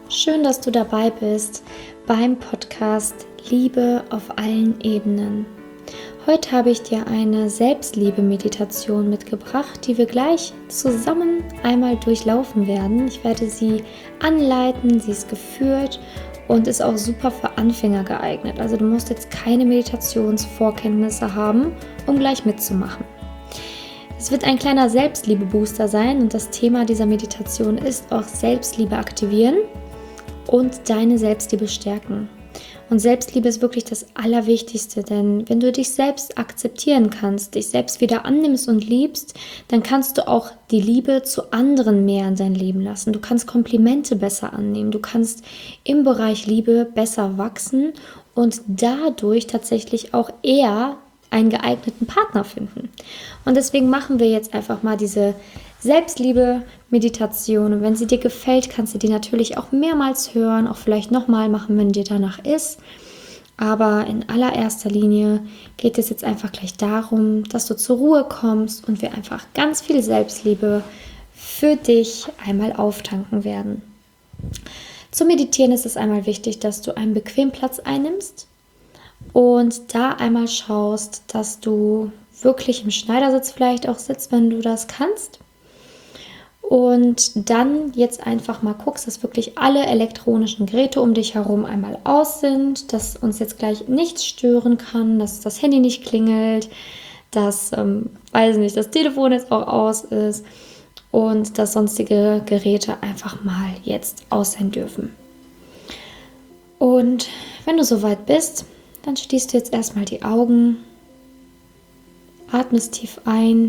Schön, dass du dabei bist beim Podcast Liebe auf allen Ebenen. Heute habe ich dir eine Selbstliebe-Meditation mitgebracht, die wir gleich zusammen einmal durchlaufen werden. Ich werde sie anleiten, sie ist geführt und ist auch super für Anfänger geeignet. Also du musst jetzt keine Meditationsvorkenntnisse haben, um gleich mitzumachen. Es wird ein kleiner Selbstliebe-Booster sein und das Thema dieser Meditation ist auch Selbstliebe aktivieren und deine Selbstliebe stärken. Und Selbstliebe ist wirklich das Allerwichtigste, denn wenn du dich selbst akzeptieren kannst, dich selbst wieder annimmst und liebst, dann kannst du auch die Liebe zu anderen mehr in dein Leben lassen. Du kannst Komplimente besser annehmen, du kannst im Bereich Liebe besser wachsen und dadurch tatsächlich auch eher einen geeigneten Partner finden. Und deswegen machen wir jetzt einfach mal diese Selbstliebe-Meditation. Und wenn sie dir gefällt, kannst du die natürlich auch mehrmals hören, auch vielleicht nochmal machen, wenn dir danach ist. Aber in allererster Linie geht es jetzt einfach gleich darum, dass du zur Ruhe kommst und wir einfach ganz viel Selbstliebe für dich einmal auftanken werden. Zum Meditieren ist es einmal wichtig, dass du einen bequemen Platz einnimmst und da einmal schaust, dass du wirklich im Schneidersitz vielleicht auch sitzt, wenn du das kannst. Und dann jetzt einfach mal guckst, dass wirklich alle elektronischen Geräte um dich herum einmal aus sind, dass uns jetzt gleich nichts stören kann, dass das Handy nicht klingelt, dass, weiß nicht, das Telefon jetzt auch aus ist und dass sonstige Geräte einfach mal jetzt aus sein dürfen. Und wenn du soweit bist, dann schließt du jetzt erstmal die Augen, atmest tief ein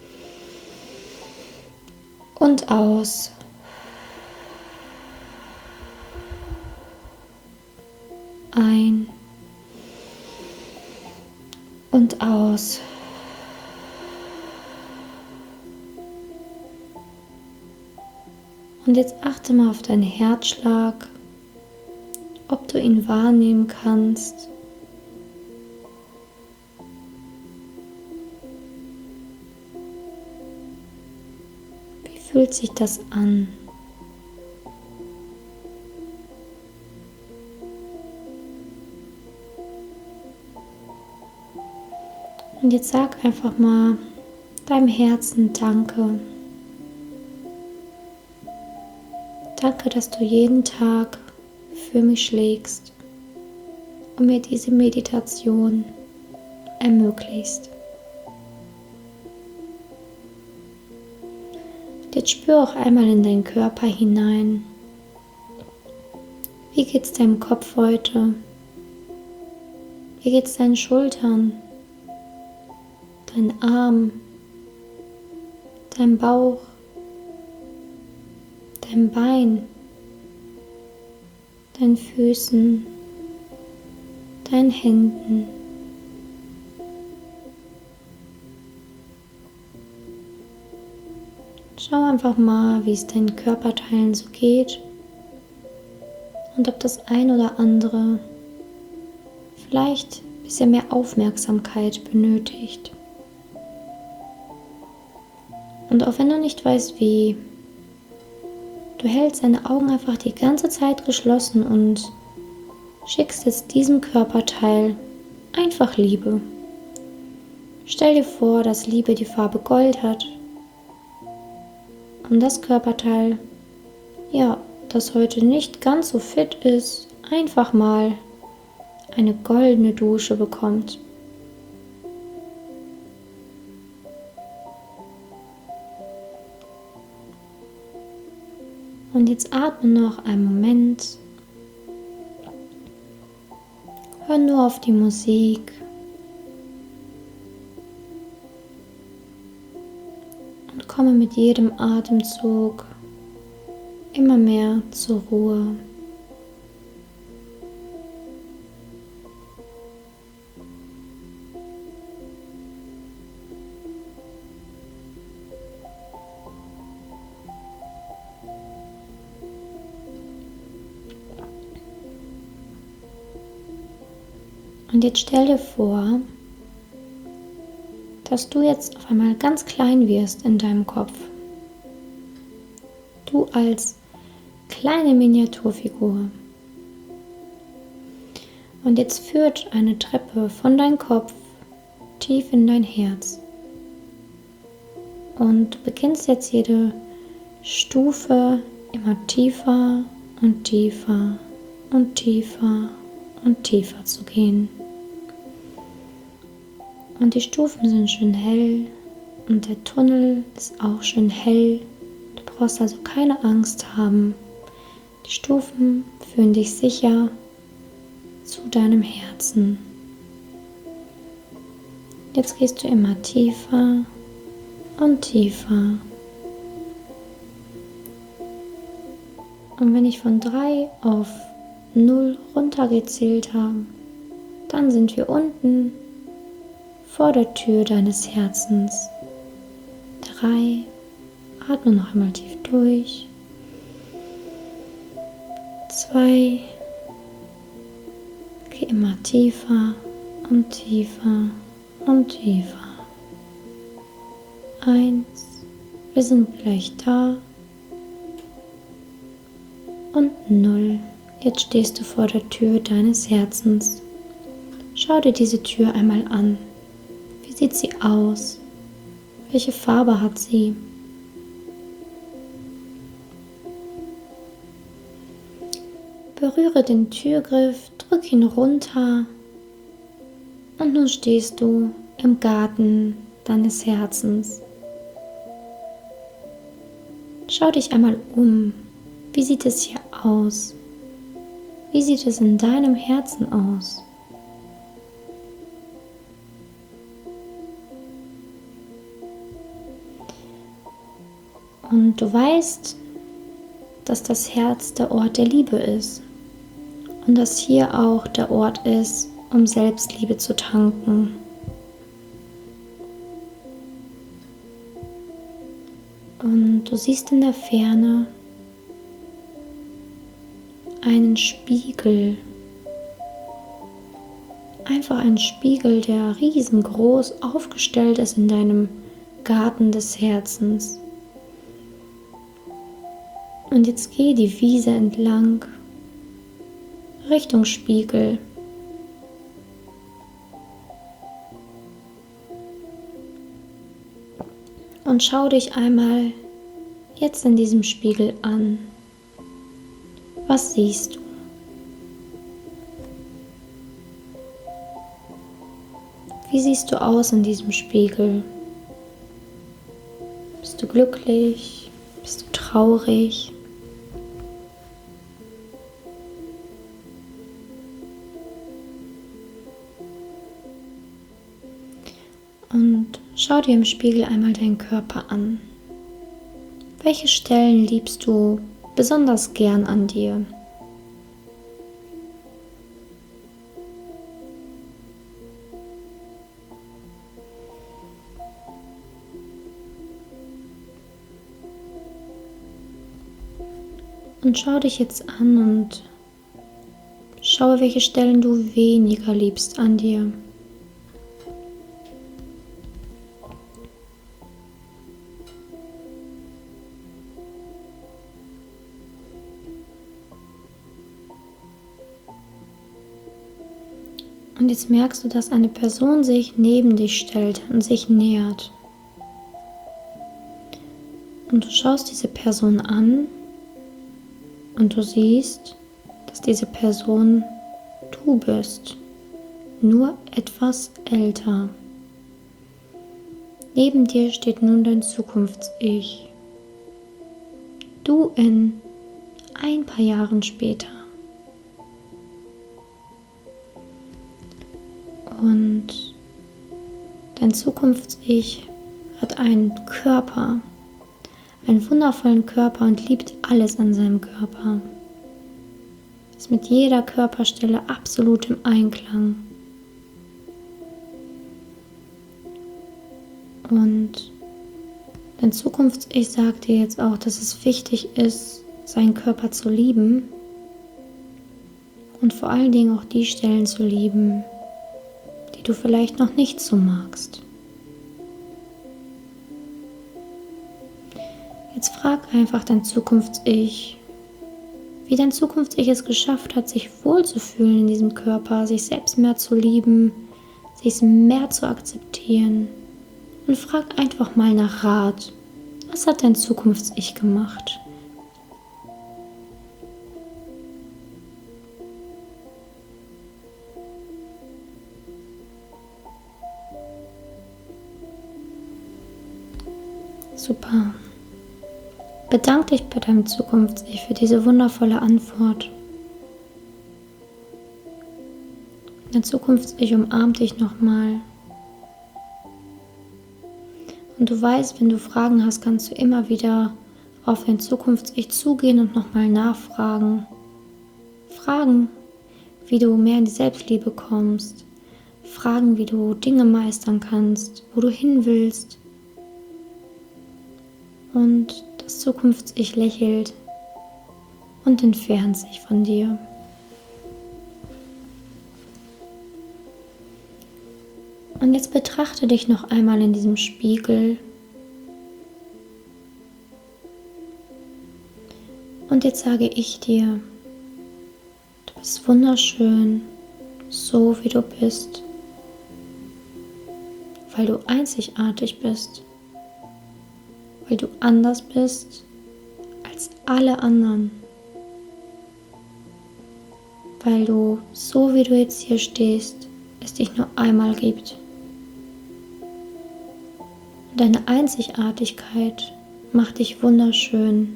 und aus. Ein und aus. Und jetzt achte mal auf deinen Herzschlag, ob du ihn wahrnehmen kannst. Wie fühlt sich das an? Und jetzt sag einfach mal deinem Herzen Danke. Danke, dass du jeden Tag für mich schlägst und mir diese Meditation ermöglichst. Jetzt spür auch einmal in deinen Körper hinein. Wie geht's deinem Kopf heute? Wie geht's deinen Schultern, deinen Armen, deinem Bauch, deinem Bein, deinen Füßen, deinen Händen? Schau einfach mal, wie es deinen Körperteilen so geht und ob das ein oder andere vielleicht ein bisschen mehr Aufmerksamkeit benötigt. Und auch wenn du nicht weißt, wie, du hältst deine Augen einfach die ganze Zeit geschlossen und schickst jetzt diesem Körperteil einfach Liebe. Stell dir vor, dass Liebe die Farbe Gold hat. Und das Körperteil, ja, das heute nicht ganz so fit ist, einfach mal eine goldene Dusche bekommt. Und jetzt atme noch einen Moment. Hör nur auf die Musik. Und komme mit jedem Atemzug immer mehr zur Ruhe. Und jetzt stell dir vor, dass du jetzt auf einmal ganz klein wirst in deinem Kopf. Du als kleine Miniaturfigur. Und jetzt führt eine Treppe von deinem Kopf tief in dein Herz. Und du beginnst jetzt jede Stufe immer tiefer und tiefer und tiefer und tiefer zu gehen. Und die Stufen sind schön hell und der Tunnel ist auch schön hell. Du brauchst also keine Angst haben. Die Stufen führen dich sicher zu deinem Herzen. Jetzt gehst du immer tiefer und tiefer. Und wenn ich von 3 auf 0 runtergezählt habe, dann sind wir unten vor der Tür deines Herzens. 3, atme noch einmal tief durch. 2, geh immer tiefer und tiefer und tiefer. 1, wir sind gleich da. Und 0, jetzt stehst du vor der Tür deines Herzens. Schau dir diese Tür einmal an. Wie sieht sie aus? Welche Farbe hat sie? Berühre den Türgriff, drück ihn runter und nun stehst du im Garten deines Herzens. Schau dich einmal um. Wie sieht es hier aus? Wie sieht es in deinem Herzen aus? Und du weißt, dass das Herz der Ort der Liebe ist und dass hier auch der Ort ist, um Selbstliebe zu tanken. Und du siehst in der Ferne einen Spiegel. Einfach ein Spiegel, der riesengroß aufgestellt ist in deinem Garten des Herzens. Und jetzt geh die Wiese entlang Richtung Spiegel. Und schau dich einmal jetzt in diesem Spiegel an. Was siehst du? Wie siehst du aus in diesem Spiegel? Bist du glücklich? Bist du traurig? Und schau dir im Spiegel einmal deinen Körper an. Welche Stellen liebst du besonders gern an dir? Und schau dich jetzt an und schaue, welche Stellen du weniger liebst an dir. Und jetzt merkst du, dass eine Person sich neben dich stellt und sich nähert. Und du schaust diese Person an und du siehst, dass diese Person du bist, nur etwas älter. Neben dir steht nun dein Zukunfts-Ich. Du in ein paar Jahren später. Und dein Zukunfts-Ich hat einen Körper, einen wundervollen Körper und liebt alles an seinem Körper. Ist mit jeder Körperstelle absolut im Einklang. Und dein Zukunfts-Ich sagt dir jetzt auch, dass es wichtig ist, seinen Körper zu lieben und vor allen Dingen auch die Stellen zu lieben, die du vielleicht noch nicht so magst. Jetzt frag einfach dein Zukunfts-Ich, wie dein Zukunfts-Ich es geschafft hat, sich wohlzufühlen in diesem Körper, sich selbst mehr zu lieben, sich mehr zu akzeptieren. Und frag einfach mal nach Rat. Was hat dein Zukunfts-Ich gemacht? Super. Bedank dich bei deinem Zukunfts-Ich für diese wundervolle Antwort. Dein Zukunfts-Ich umarmt dich nochmal. Und du weißt, wenn du Fragen hast, kannst du immer wieder auf dein Zukunfts-Ich zugehen und nochmal nachfragen. Fragen, wie du mehr in die Selbstliebe kommst. Fragen, wie du Dinge meistern kannst, wo du hin willst. Und das Zukunfts-Ich lächelt und entfernt sich von dir. Und jetzt betrachte dich noch einmal in diesem Spiegel. Und jetzt sage ich dir, du bist wunderschön, so wie du bist, weil du einzigartig bist, weil du anders bist als alle anderen, weil du, so wie du jetzt hier stehst, es dich nur einmal gibt. Deine Einzigartigkeit macht dich wunderschön.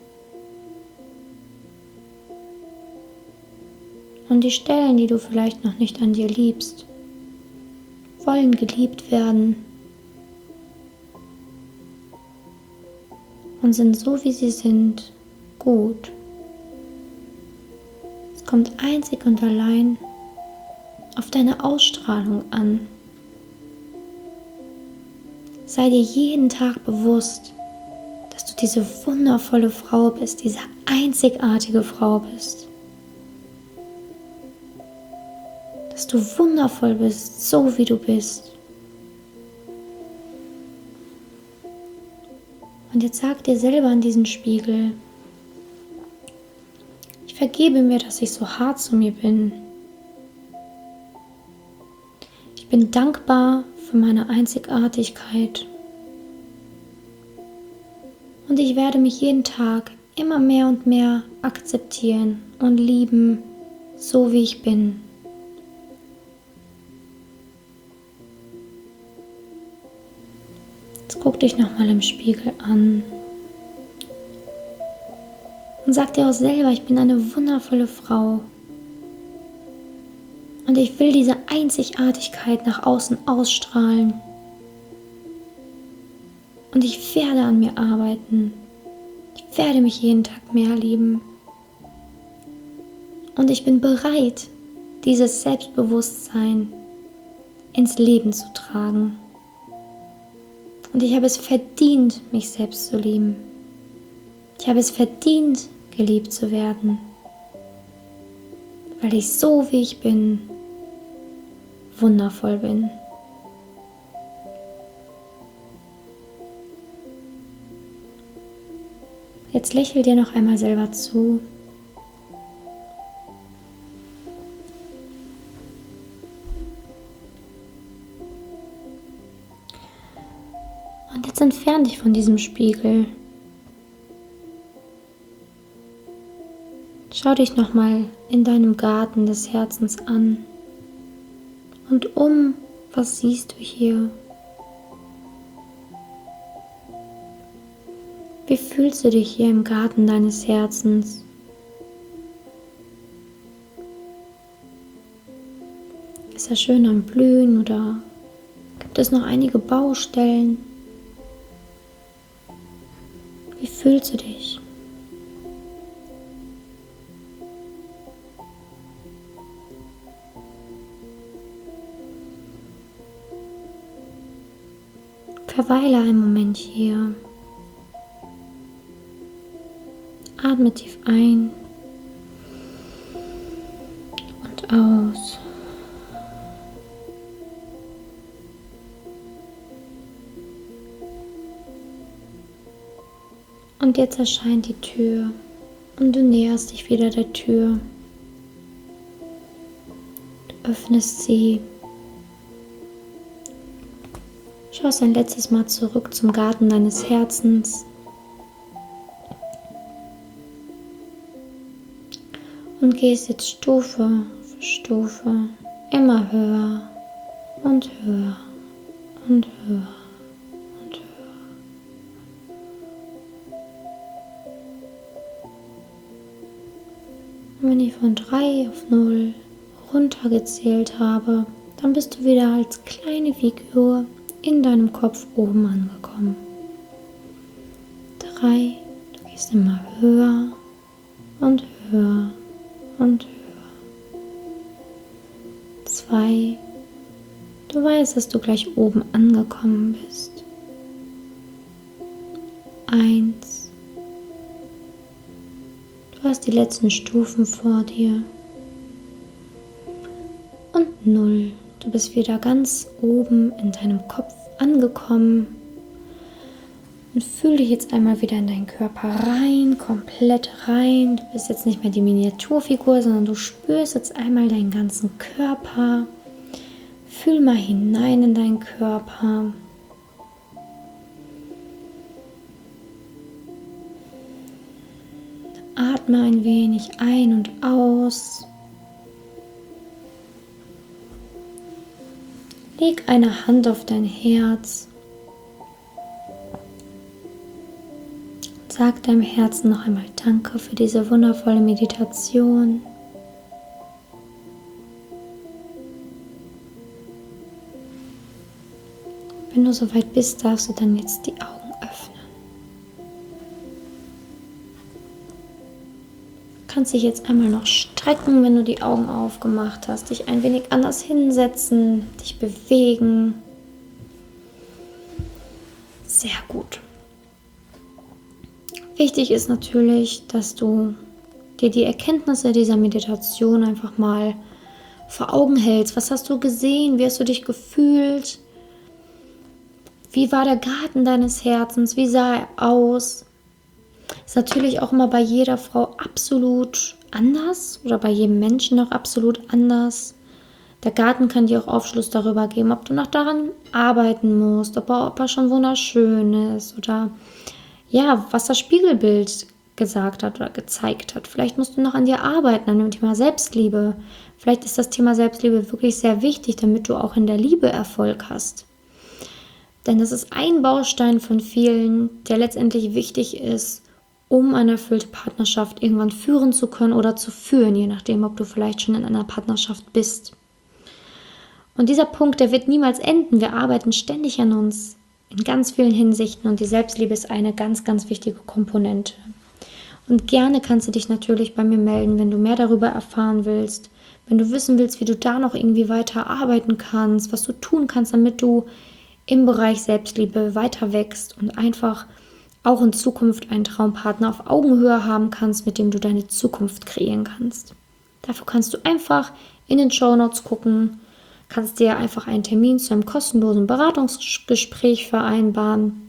Und die Stellen, die du vielleicht noch nicht an dir liebst, wollen geliebt werden und sind so, wie sie sind, gut. Es kommt einzig und allein auf deine Ausstrahlung an. Sei dir jeden Tag bewusst, dass du diese wundervolle Frau bist, diese einzigartige Frau bist. Dass du wundervoll bist, so wie du bist. Und jetzt sag dir selber in diesen Spiegel, ich vergebe mir, dass ich so hart zu mir bin. Ich bin dankbar für meine Einzigartigkeit. Und ich werde mich jeden Tag immer mehr und mehr akzeptieren und lieben, so wie ich bin. Jetzt guck dich nochmal im Spiegel an. Und sag dir auch selber, ich bin eine wundervolle Frau. Und ich will diese Einzigartigkeit nach außen ausstrahlen. Und ich werde an mir arbeiten. Ich werde mich jeden Tag mehr lieben. Und ich bin bereit, dieses Selbstbewusstsein ins Leben zu tragen. Und ich habe es verdient, mich selbst zu lieben. Ich habe es verdient, geliebt zu werden. Weil ich so, wie ich bin, wundervoll bin. Jetzt lächel dir noch einmal selber zu. Und jetzt entferne dich von diesem Spiegel. Schau dich nochmal in deinem Garten des Herzens an. Und was siehst du hier? Wie fühlst du dich hier im Garten deines Herzens? Ist er schön am Blühen oder gibt es noch einige Baustellen? Wie fühlst du dich? Verweile einen Moment hier. Atme tief ein und aus. Und jetzt erscheint die Tür Und du näherst dich wieder der Tür. Du öffnest sie. Schaust ein letztes Mal zurück zum Garten deines Herzens. Und gehst jetzt Stufe für Stufe immer höher und höher und höher und höher. Und wenn ich von 3 auf 0 runtergezählt habe, dann bist du wieder als kleine Figur in deinem Kopf oben angekommen. 3, du gehst immer höher und höher und höher. 2, du weißt, dass du gleich oben angekommen bist. 1, du hast die letzten Stufen vor dir. Und 0, du bist wieder ganz oben in deinem Kopf angekommen. Und fühl dich jetzt einmal wieder in deinen Körper rein, komplett rein. Du bist jetzt nicht mehr die Miniaturfigur, sondern du spürst jetzt einmal deinen ganzen Körper. Fühl mal hinein in deinen Körper. Atme ein wenig ein und aus. Leg eine Hand auf dein Herz. Sag deinem Herzen noch einmal Danke für diese wundervolle Meditation. Wenn du soweit bist, darfst du dann jetzt die Augen öffnen. Du kannst dich jetzt einmal noch strecken, wenn du die Augen aufgemacht hast, dich ein wenig anders hinsetzen, dich bewegen. Sehr gut. Wichtig ist natürlich, dass du dir die Erkenntnisse dieser Meditation einfach mal vor Augen hältst. Was hast du gesehen? Wie hast du dich gefühlt? Wie war der Garten deines Herzens? Wie sah er aus? Ist natürlich auch immer bei jeder Frau absolut anders oder bei jedem Menschen auch absolut anders. Der Garten kann dir auch Aufschluss darüber geben, ob du noch daran arbeiten musst, ob er schon wunderschön ist oder ja, was das Spiegelbild gesagt hat oder gezeigt hat. Vielleicht musst du noch an dir arbeiten, an dem Thema Selbstliebe. Vielleicht ist das Thema Selbstliebe wirklich sehr wichtig, damit du auch in der Liebe Erfolg hast. Denn das ist ein Baustein von vielen, der letztendlich wichtig ist, um eine erfüllte Partnerschaft irgendwann führen zu können oder zu führen, je nachdem, ob du vielleicht schon in einer Partnerschaft bist. Und dieser Punkt, der wird niemals enden. Wir arbeiten ständig an uns in ganz vielen Hinsichten und die Selbstliebe ist eine ganz, ganz wichtige Komponente. Und gerne kannst du dich natürlich bei mir melden, wenn du mehr darüber erfahren willst, wenn du wissen willst, wie du da noch irgendwie weiter arbeiten kannst, was du tun kannst, damit du im Bereich Selbstliebe weiter wächst und einfach auch in Zukunft einen Traumpartner auf Augenhöhe haben kannst, mit dem du deine Zukunft kreieren kannst. Dafür kannst du einfach in den Shownotes gucken, kannst dir einfach einen Termin zu einem kostenlosen Beratungsgespräch vereinbaren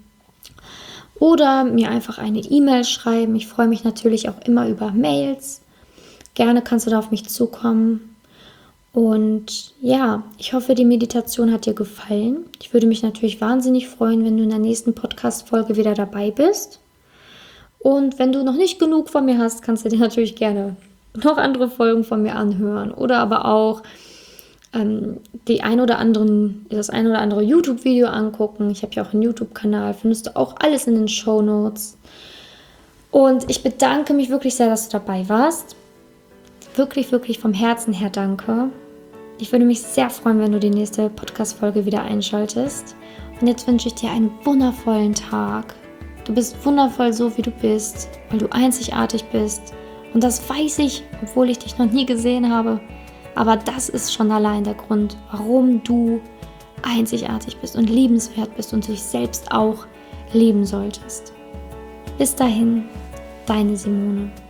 oder mir einfach eine E-Mail schreiben. Ich freue mich natürlich auch immer über Mails. Gerne kannst du da auf mich zukommen. Und ja, ich hoffe, die Meditation hat dir gefallen. Ich würde mich natürlich wahnsinnig freuen, wenn du in der nächsten Podcast-Folge wieder dabei bist. Und wenn du noch nicht genug von mir hast, kannst du dir natürlich gerne noch andere Folgen von mir anhören oder aber auch das ein oder andere YouTube-Video angucken. Ich habe ja auch einen YouTube-Kanal, findest du auch alles in den Shownotes. Und ich bedanke mich wirklich sehr, dass du dabei warst. Wirklich, wirklich vom Herzen her danke. Ich würde mich sehr freuen, wenn du die nächste Podcast-Folge wieder einschaltest. Und jetzt wünsche ich dir einen wundervollen Tag. Du bist wundervoll so, wie du bist, weil du einzigartig bist. Und das weiß ich, obwohl ich dich noch nie gesehen habe. Aber das ist schon allein der Grund, warum du einzigartig bist und liebenswert bist und dich selbst auch lieben solltest. Bis dahin, deine Simone.